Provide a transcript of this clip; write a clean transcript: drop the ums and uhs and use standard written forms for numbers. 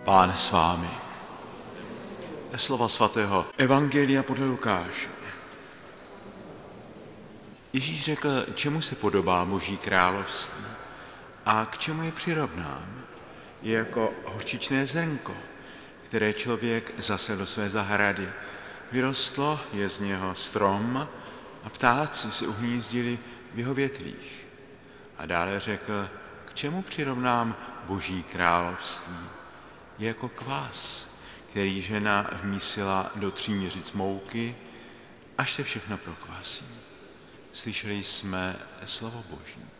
Pán s vámi. Slova svatého Evangelia podle Lukáše. Ježíš řekl, čemu se podobá Boží království a k čemu je přirovnán. Je jako horčičné zrnko, které člověk zasel do své zahrady. Vyrostlo, je z něho strom a ptáci se uhnízdili v jeho větvích. A dále řekl, k čemu přirovnám Boží království. Je jako kvás, který žena vmísila do 3 měřic mouky, až se všechno prokvasí. Slyšeli jsme slovo Boží.